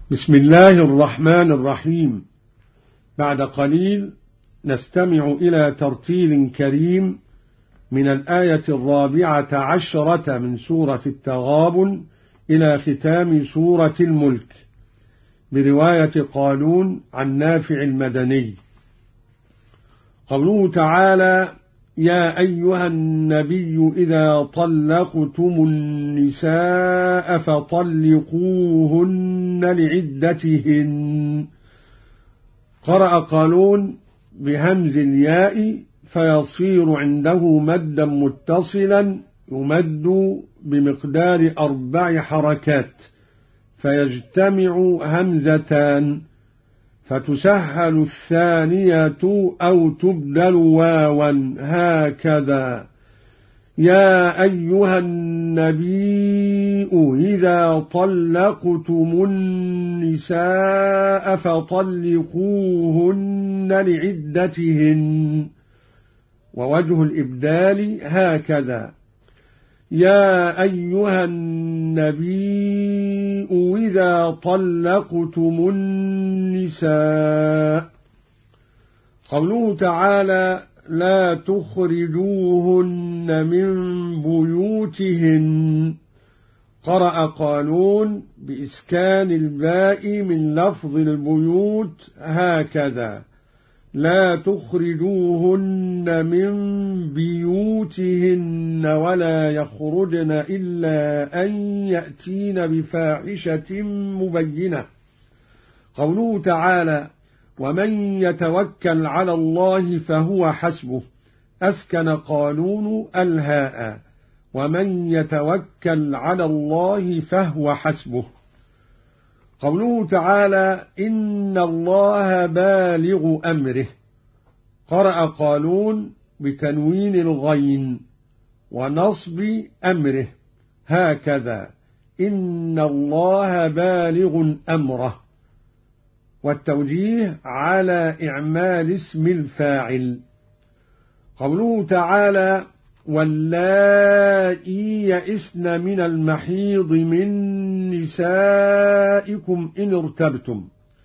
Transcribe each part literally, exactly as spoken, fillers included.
بسم الله الرحمن الرحيم. بعد قليل نستمع إلى ترتيل كريم من الآية الرابعة عشرة من سورة التغابن إلى ختام سورة الملك برواية قالون عن نافع المدني. قوله تعالى: يا أيها النبي إذا طلقتم النساء فطلقوهن لعدتهن. قرأ قالون بهمز الياء فيصير عنده مدا متصلا يمد بمقدار أربع حركات فيجتمع همزتان فتسهل الثانية أو تبدل واوا هكذا: يا أيها النبي إذا طلقتم النساء فطلقوهن لعدتهن. ووجه الإبدال هكذا: يا أيها النبي إذا طلقتم النساء. قوله تعالى: لا تخرجوهن من بيوتهن. قرأ قالون بإسكان الباء من لفظ البيوت هكذا: لا تخرجوهن من بيوتهن ولا يخرجن إلا أن يأتين بفاحشة مبينة. قوله تعالى: ومن يتوكل على الله فهو حسبه. أسكن قالون الهاء: ومن يتوكل على الله فهو حسبه. قوله تعالى: إن الله بالغ أمره. قرأ قالون بتنوين الغين ونصب أمره هكذا: إن الله بالغ أمره. والتوجيه على إعمال اسم الفاعل. قوله تعالى: واللائي يئسن من المحيض من نسائكم إن ارتبتم.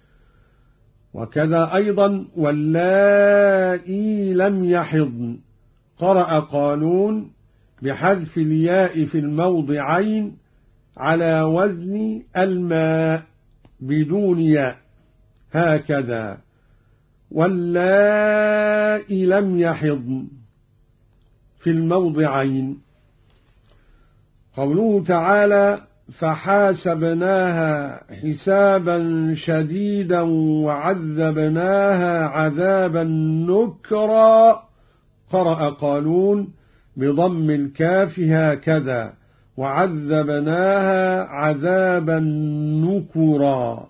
وكذا أيضا واللائي لم يحضن. قرأ قالون بحذف الياء في الموضعين على وزن الماء بدون ياء هكذا: واللائي لم يحضن في الموضعين. قوله تعالى: فحاسبناها حسابا شديدا وعذبناها عذابا نكرا. قرأ قالون بضم الكاف هكذا: وعذبناها عذابا نكرا.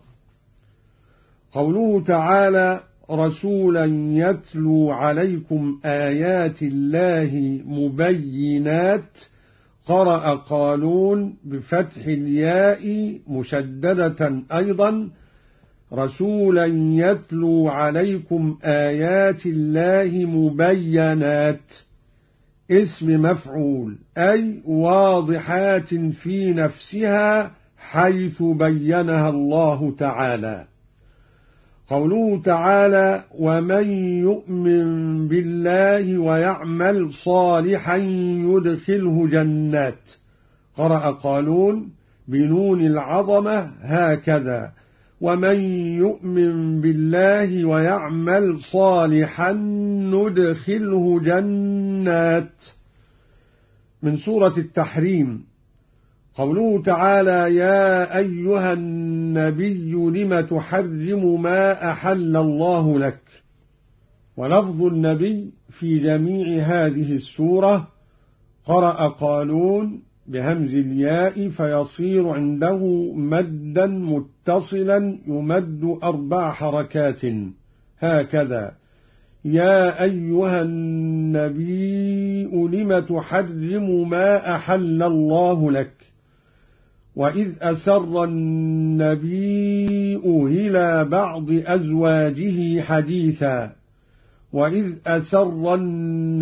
قوله تعالى: رسولا يتلو عليكم آيات الله مبينات. قرأ قالون بفتح الياء مشددة أيضا: رسولا يتلو عليكم آيات الله مبينات. اسم مفعول أي واضحات في نفسها حيث بينها الله تعالى. قوله تعالى: ومن يؤمن بالله ويعمل صالحا يدخله جنات. قرأ قالون بنون العظمة هكذا: ومن يؤمن بالله ويعمل صالحا ندخله جنات. من سورة التحريم. قوله تعالى: يا أيها النبي لم تحرم ما أحل الله لك. ولفظ النبي في جميع هذه السورة. قرأ قالون بهمز الياء فيصير عنده مدا متصلا يمد أربع حركات هكذا: يا أيها النبي لم تحرم ما أحل الله لك. وإذ أسر النبي إلى بعض أزواجه حديثا. وإذ أسر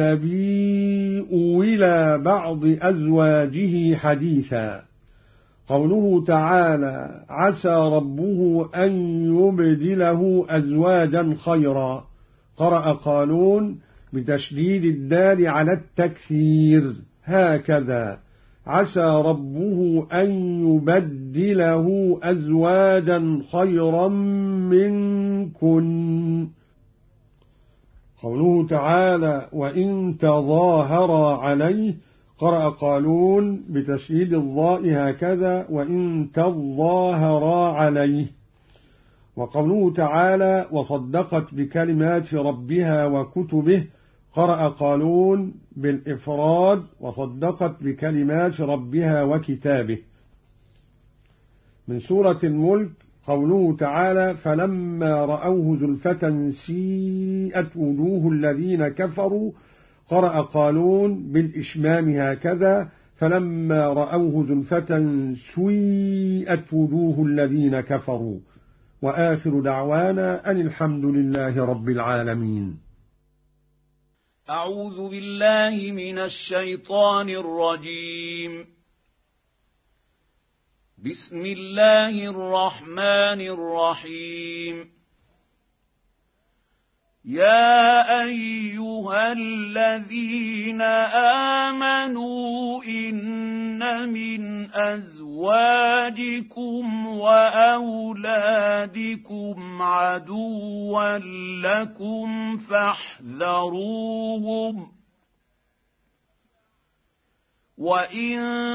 النبي إلى بعض أزواجه حديثا. قوله تعالى عسى ربه أن يبدله أزواجا خيرا، قرأ قالون بتشديد الدال على التكثير هكذا عسى ربه أن يبدله أزواجا خيرا منكن. قوله تعالى وإن تظاهرا عليه، قرأ قالون بتشديد الضاء هكذا وإن تظاهرا عليه. وقوله تعالى وصدقت بكلمات ربها وكتبه، قرأ قالون بالإفراد وصدقت بكلمات ربها وكتابه. من سورة الملك قوله تعالى فلما رأوه زلفة سيئت وجوه الذين كفروا، قرأ قالون بالإشمام هكذا فلما رأوه زلفة سيئت وجوه الذين كفروا. وآخر دعوانا أن الحمد لله رب العالمين. أعوذ بالله من الشيطان الرجيم. بسم الله الرحمن الرحيم. يا أيها الذين آمنوا إن من أزواجكم وأولادكم عدوا لكم فاحذروهم وإن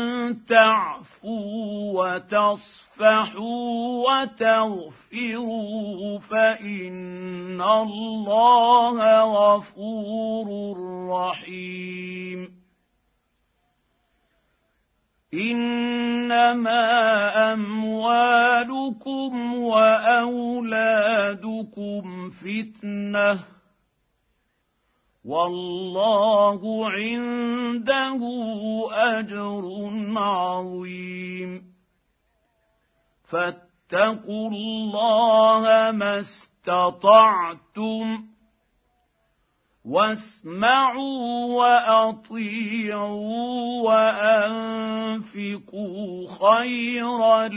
تعفوا وتصفحوا وتغفروا فإن الله غفور رحيم. إنما أموالكم وأولادكم فتنة والله عنده أجر عظيم. فاتقوا الله ما استطعتم واسمعوا وأطيعوا وأنفقوا خيرا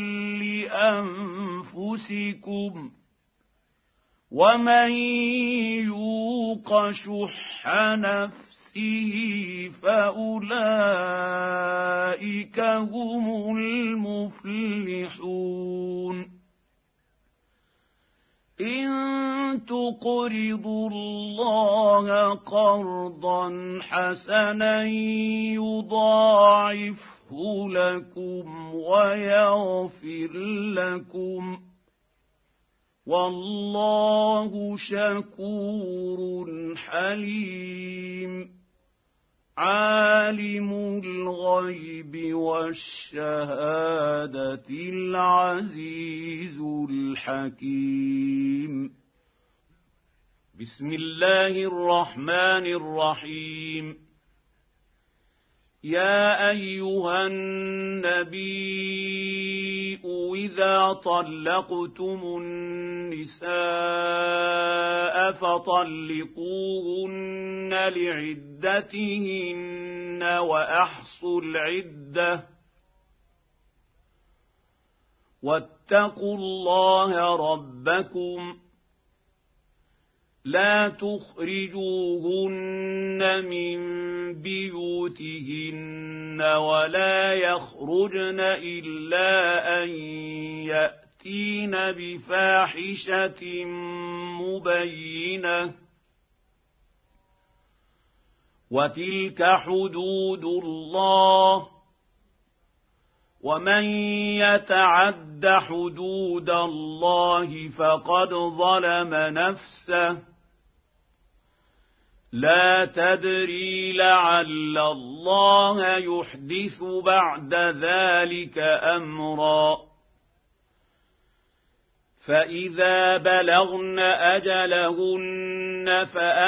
لأنفسكم ومن يوق شح نفسه فأولئك هم المفلحون. إن تقرضوا الله قرضا حسنا يضاعفه لكم ويغفر لكم والله شكور حليم. عالم الغيب والشهادة العزيز الحكيم. بسم الله الرحمن الرحيم. يا أيها النبي إذا طلقتم النساء فطلقوهن لعدتهن وأحصوا العدة واتقوا الله ربكم لا تخرجوهن من بيوتهن ولا يخرجن إلا أن يأتين بفاحشة مبينة وتلك حدود الله ومن يتعد حدود الله فقد ظلم نفسه لا تدري لعل الله يحدث بعد ذلك أمرا. فإذا بلغن أجلهن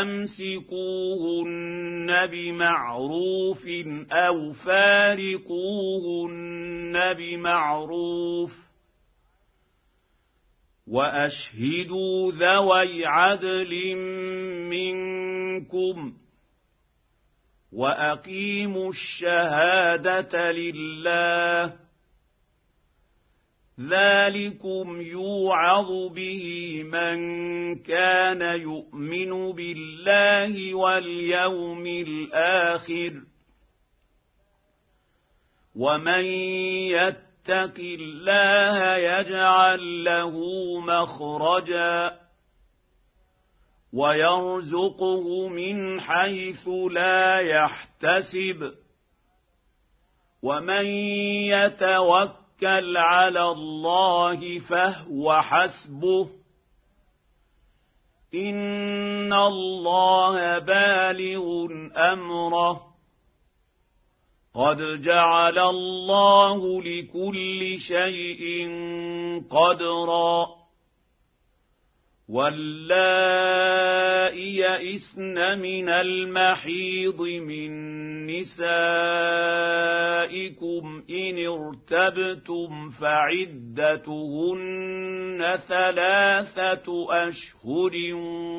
فأمسكوهن بمعروف أو فارقوهن بمعروف وأشهدوا ذوي عدل منكم وأقيموا الشهادة لله ذلكم يوعظ به من كان يؤمن بالله واليوم الآخر ومن يتق الله يجعل له مخرجا ويرزقه من حيث لا يحتسب ومن يتوكل على الله فهو حسبه إن الله بالغ أمره قد جعل الله لكل شيء قدرا واللائي يئسن من المحيض من نسائكم إن ارتبتم فعدتهن ثلاثة أشهر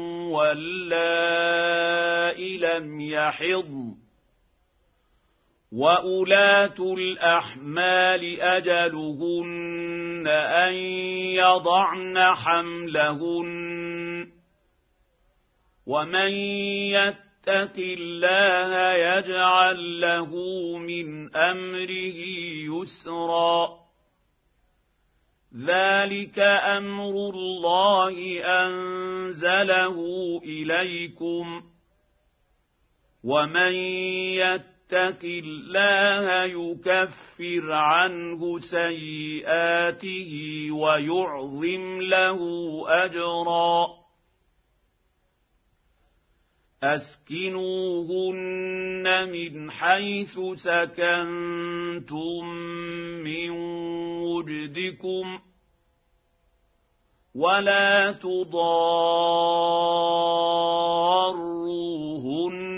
واللائي لم يحضن وأولاة الأحمال أجلهن أن يضعن حملهن ومن يتق الله يجعل له من أمره يسرا ذلك أمر الله أنزله إليكم ومن يتق يتق الله يكفر عنه سيئاته ويعظم له أجرا أسكنوهن من حيث سكنتم من وجدكم ولا تضاروهن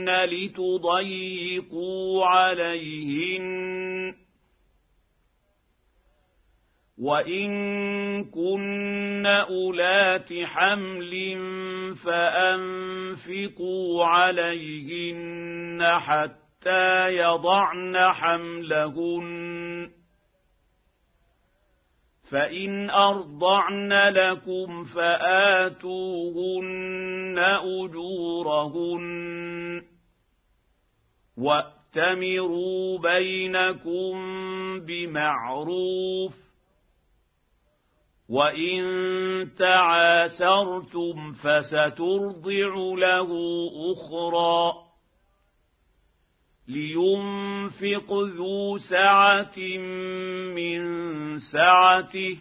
لتضيقوا عليهن وإن كن أولات حمل فأنفقوا عليهن حتى يضعن حملهن فإن أرضعن لكم فآتوهن أجورهن وأتمروا بينكم بمعروف وإن تعاسرتم فسترضع له أخرى لينفق ذو سعة من سعته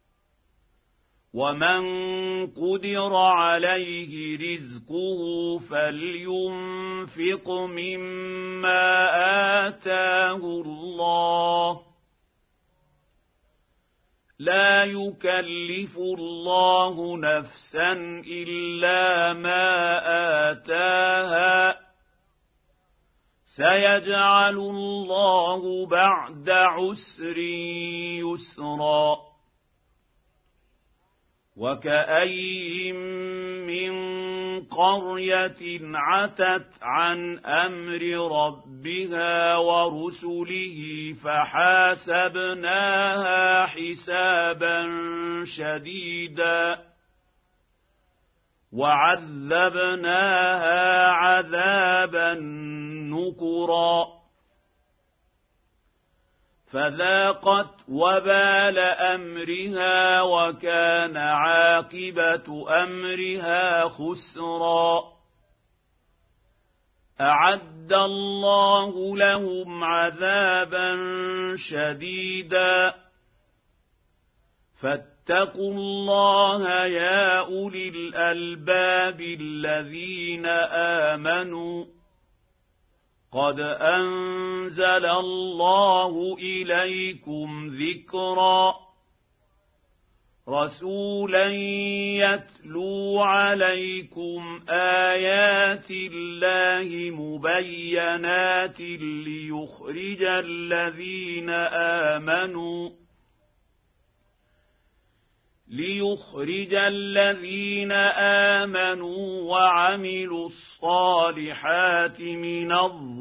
ومن قدر عليه رزقه فلينفق مما آتاه الله لا يكلف الله نفسا إلا ما آتاها سيجعل الله بعد عسر يسرا وكأين من قرية عتت عن أمر ربها ورسله فحاسبناها حسابا شديدا وعذبناها عذابا نكرا فذاقت وبال أمرها وكان عاقبة أمرها خسرا أعد الله لهم عذابا شديدا فاتقوا الله يا أولي الألباب الذين آمنوا قد أنزل الله إليكم ذكرا رسولا يتلو عليكم آيات الله مبينات ليخرج الذين آمنوا ليخرج الذين آمنوا وعملوا الصالحات من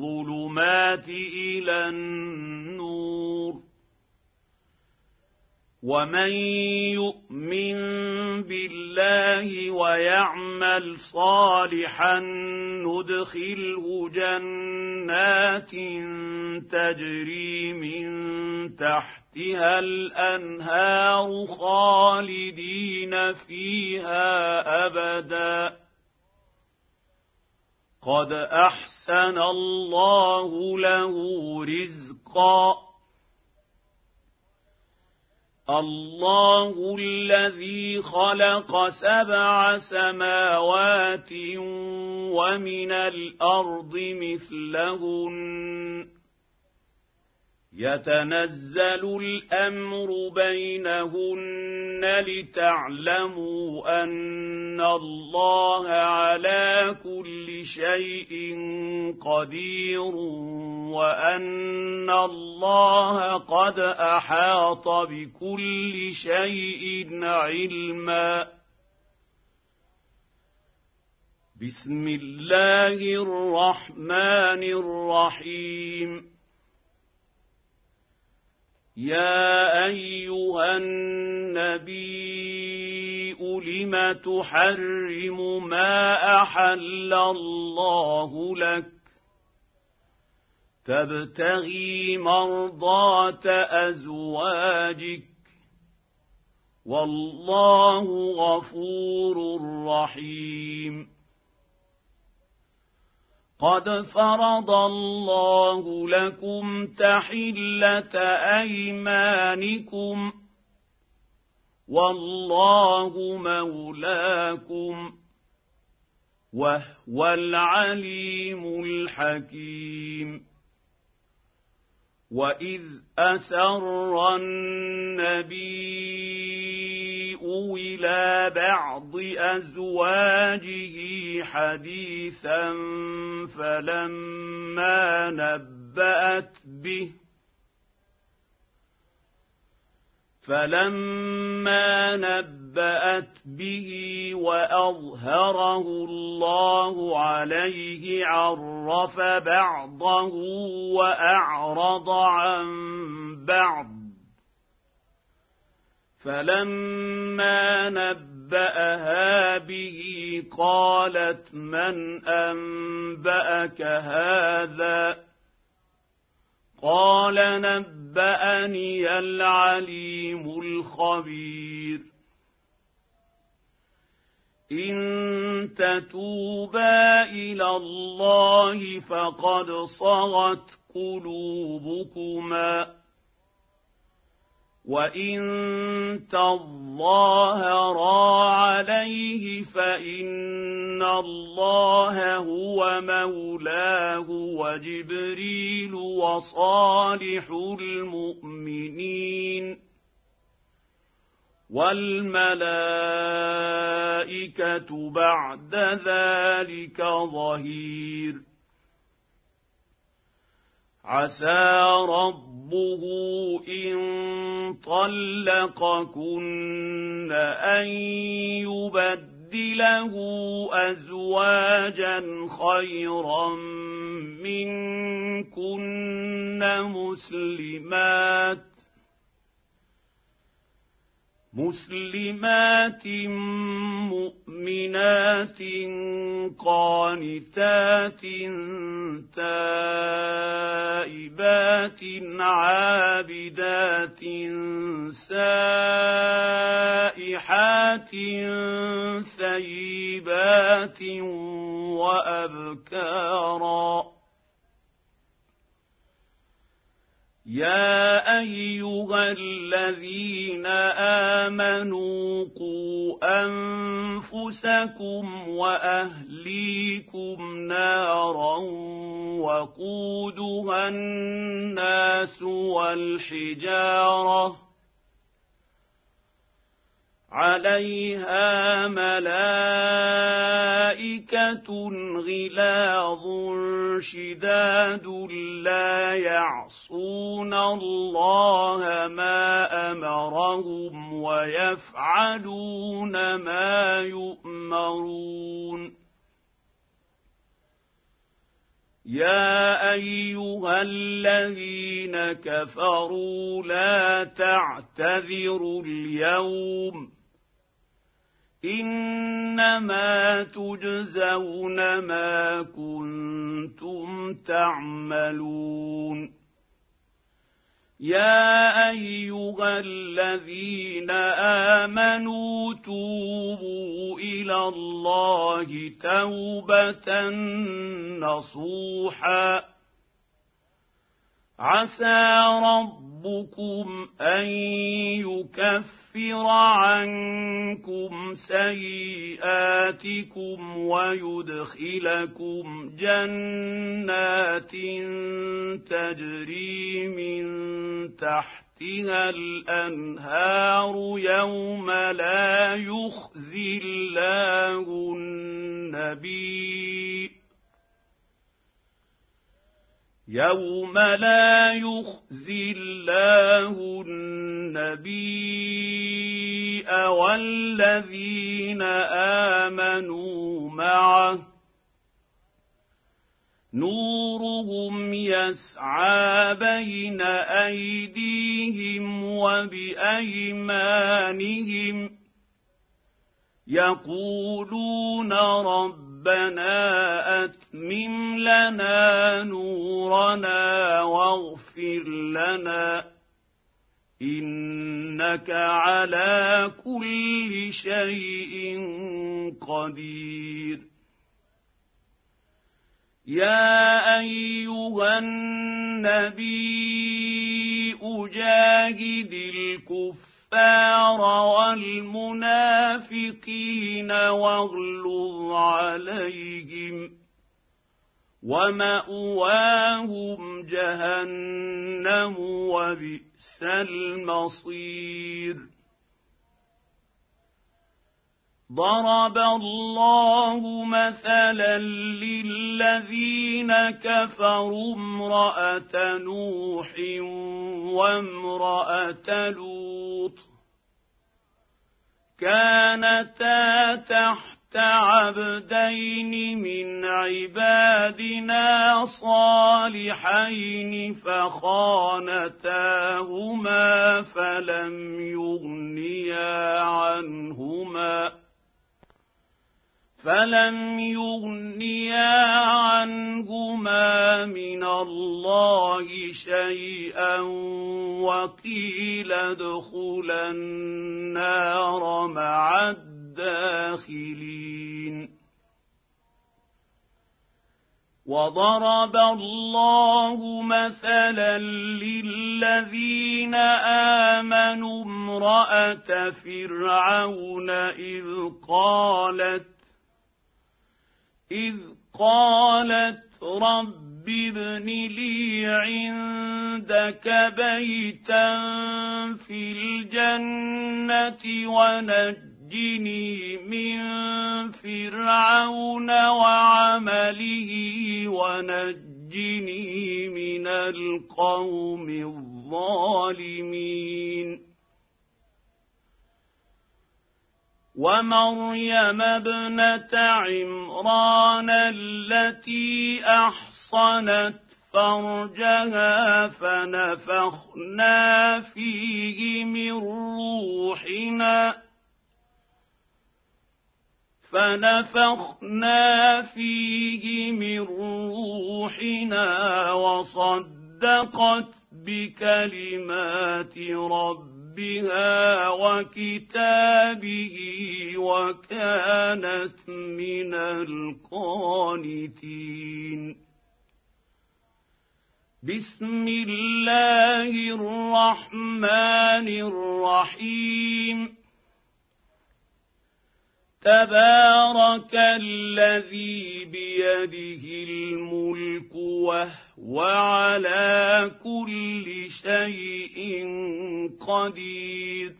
الظلمات إلى النور ومن يؤمن بالله ويعمل صالحا ندخله جنات تجري من تحتها الأنهار خالدين فيها أبدا قد أحسن الله له رزقا الله الذي خلق سبع سماوات ومن الأرض مثلهن يتنزل الأمر بينهن لتعلموا أن الله على كل شيء قدير وأن الله قد أحاط بكل شيء علما بسم الله الرحمن الرحيم يا أيها النبي لم تحرم ما أحل الله لك تبتغي مرضات أزواجك والله غفور رحيم قد فرض الله لكم تحلة أيمانكم والله مولاكم وهو العليم الحكيم وإذ أسر النبي إلى بعض أزواجه حديثا فلما نبأت به فلما نبأت به وأظهره الله عليه عرف بعضه وأعرض عن بعض فلما نبأها به قالت من أنبأك هذا قال نبأني العليم الخبير إن تتوبا إلى الله فقد صغت قلوبكما وإن تظاهرا عليه فإن الله هو مولاه وجبريل وصالح المؤمنين والملائكة بعد ذلك ظهير عسى ربه إن طلقكن أن يبدله أزواجا خيرا منكن مسلمات مسلمات مؤمنات قانتات تائبات عابدات سائحات ثيبات وأبكارا يا أيها الذين آمنوا قوا أنفسكم وأهليكم نارا وقودها الناس والحجارة عليها ملائكة غلاظ شداد لا يعصون الله ما أمرهم ويفعلون ما يؤمرون يا أيها الذين كفروا لا تعتذروا اليوم إنما تجزون ما كنتم تعملون يا أيها الذين آمنوا توبوا إلى الله توبة نصوحا عسى ربكم أن يكفر عنكم سيئاتكم ويدخلكم جنات تجري من تحتها الأنهار يوم لا يخزي الله النبي يوم لا يخزي الله النبي والذين آمنوا معه نورهم يسعى بين أيديهم وبأيمانهم يقولون ربنا أتمم لنا نورنا واغفر لنا إنك على كل شيء قدير يا أيها النبي أجاهد الكفار والمنافقين واغلظ عليهم ومأواهم جهنم وبئس المصير ضرب الله مثلا للذين كفروا امرأة نوح وامرأة لوط كانتا تحت عبدين من عبادنا صالحين فخانتاهما فلم يغنيا عنهما فلم يغنيا عنهما من الله شيئا وقيل ادخلا النار مع الداخلين وضرب الله مثلا للذين آمنوا امرأة فرعون إذ قالت إذ قالت رب ابن لي عندك بيتا في الجنة ونجني من فرعون وعمله ونجني من القوم الظالمين ومريم ابنة عمران التي أحصنت فرجها فنفخنا فيه من روحنا فنفخنا فيه من روحنا وصدقت بكلمات ربها بها وكتابه وكانت من القانتين بسم الله الرحمن الرحيم تبارك الذي بيده الملك وهو على كل شيء قدير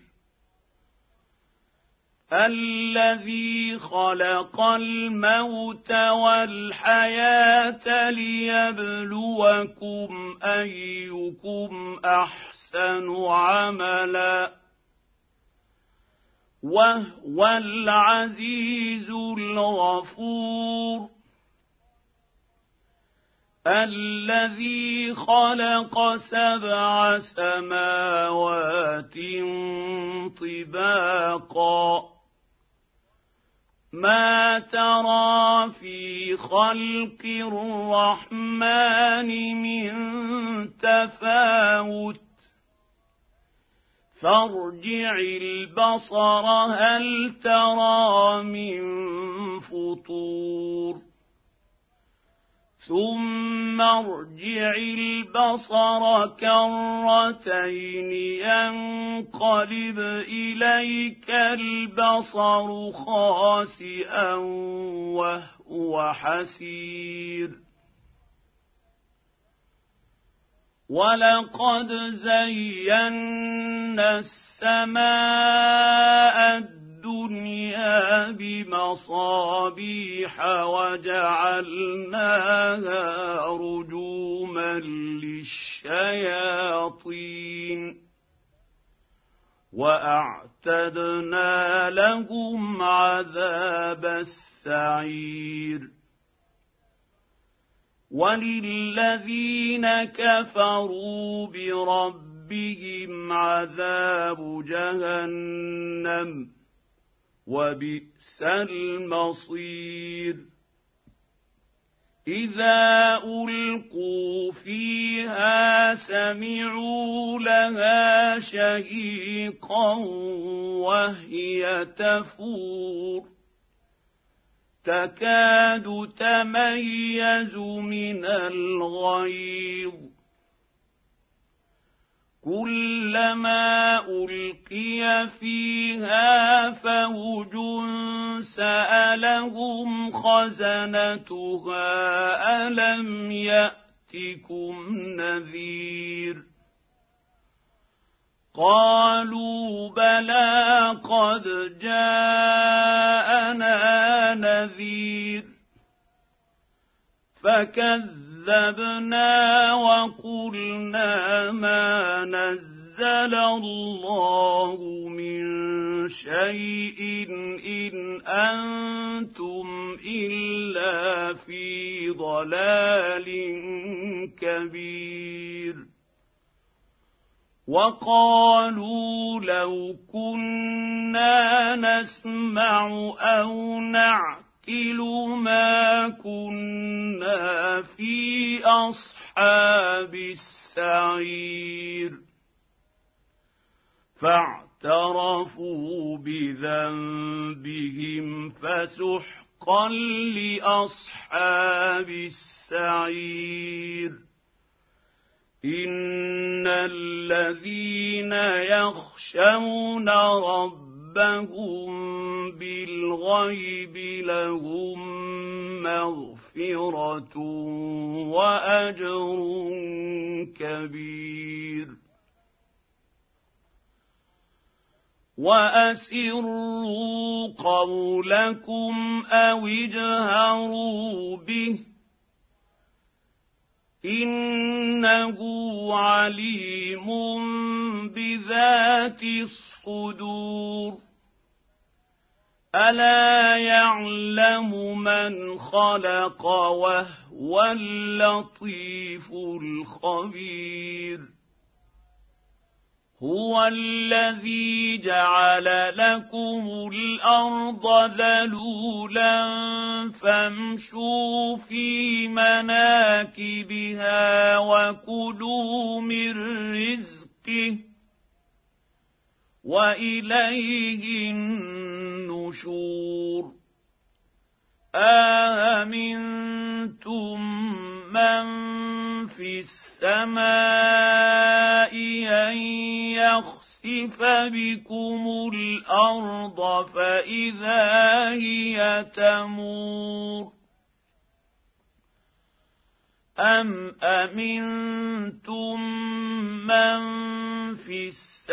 الذي خلق الموت والحياة ليبلوكم أيكم أحسن عملا وهو العزيز الغفور الذي خلق سبع سماوات طباقا ما ترى في خلق الرحمن من تفاوت فارجع البصر هل ترى من فطور ثم ارجع البصر كرتين ينقلب إليك البصر خاسئا وهو حسير ولقد زينا السماء الدنيا بمصابيح وجعلناها رجوما للشياطين وأعتدنا لهم عذاب السعير وللذين كفروا بربهم عذاب جهنم وبئس المصير إذا ألقوا فيها سمعوا لها شهيقا وهي تفور تكاد تميز من الغيظ كلما ألقي فيها فوج سألهم خزنتها ألم يأتكم نذير قالوا بلى قد جاءنا نذير فكذبنا وقلنا ما نزل الله من شيء إن أنتم إلا في ضلال كبير وقالوا لو كنا نسمع أو نعقل ما كنا في أصحاب السعير فاعترفوا بذنبهم فسحقا لأصحاب السعير إن الذين يخشون ربهم بالغيب لهم مغفرة وأجر كبير وأسروا قولكم أو اجهروا به إنه عليم بذات الصدور ألا يعلم من خلق وهو اللطيف الخبير هو الذي جعل لكم الأرض ذلولا فامشوا في مناكبها وكلوا من رزقه وإليه النشور أأمنتم من في السماء أن يخسف بكم الأرض فإذا هي تمور أم أمنتم من في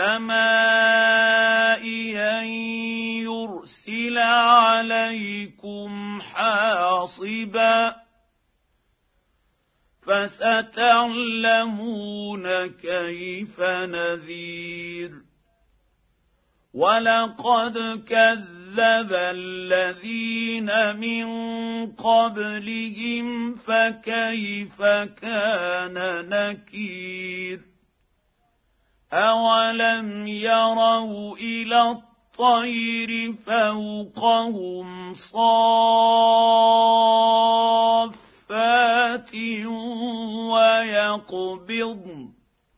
السماء أن يرسل عليكم حاصبا فستعلمون كيف نذير ولقد كذب كذب الذين من قبلهم فكيف كان نكير أولم يروا إلى الطير فوقهم صافات ويقبضن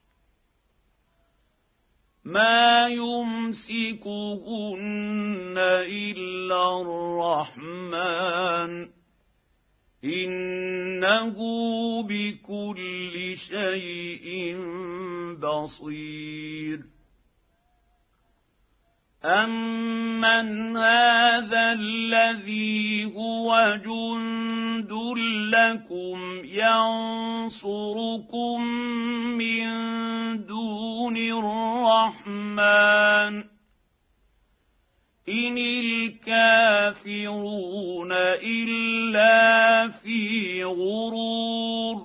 ما يمسكهن إلا الرحمن إنه بكل شيء بصير أمن هذا الذي هو جند لكم ينصركم من دون الرحمن إن الكافرون إلا في غرور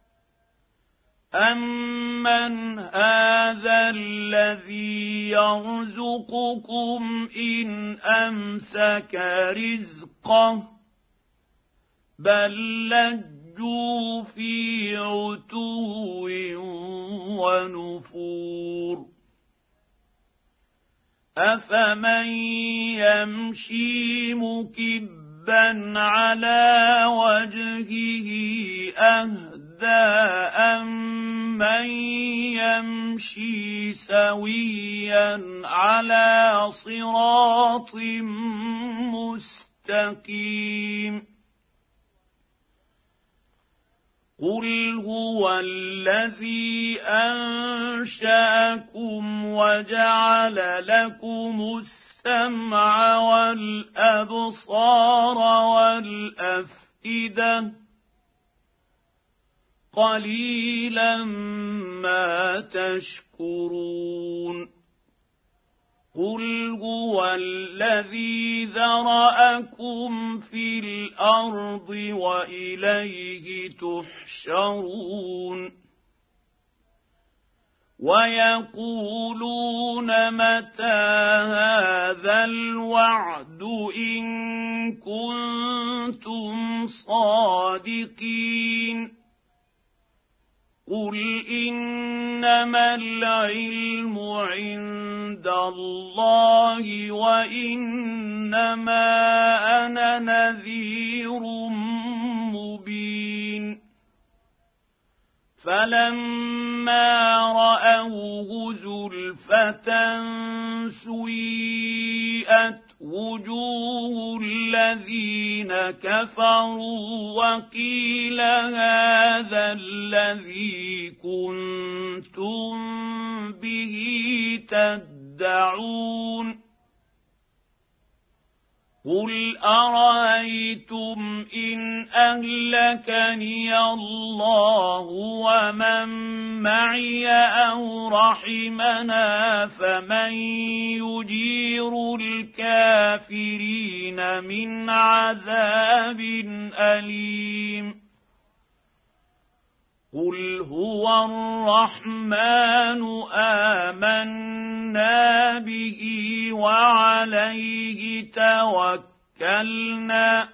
أمن هذا الذي يرزقكم إن أمسك رزقه بل لجوا في عتو ونفور أفمن يمشي مكبا على وجهه أهدى أمن يمشي سويا على صراط مستقيم قل هو الذي أنشأكم وجعل لكم السمع والأبصار والأفئدة قليلا ما تشكرون قل هو الذي ذرأكم في الأرض وإليه تحشرون ويقولون متى هذا الوعد إن كنتم صادقين قل إنما العلم عند الله وإنما أنا نذير مبين فلما رأوه زلفة سيئت وجوه الذين كفروا وقيل هذا الذي كنتم به تدعون قل أرأيتم إن أهلكني الله ومن معي أو رحمنا فمن يجير الكافرين من عذاب أليم قل هو الرحمن آمنا به وعليه توكلنا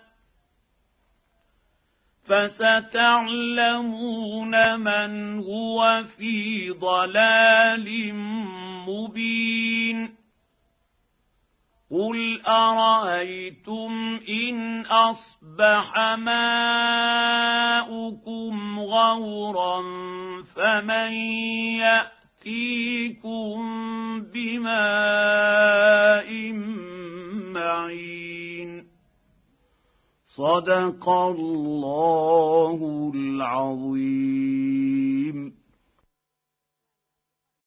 فستعلمون من هو في ضلال مبين قل أرأيتم إن أصبح ماؤكم غورا فمن يأتيكم بماء معين صدق الله العظيم.